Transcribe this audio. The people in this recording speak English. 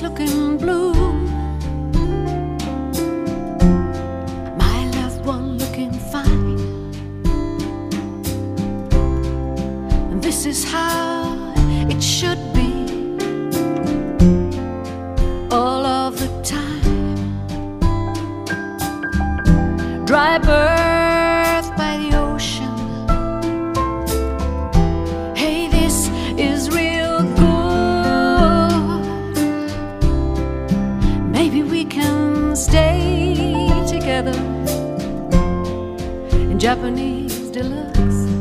looking blue, my loved one looking fine, and this is how it should be all of the time. Dry birth by the ocean, hey, this is real good. Maybe we can stay together in Japanese deluxe.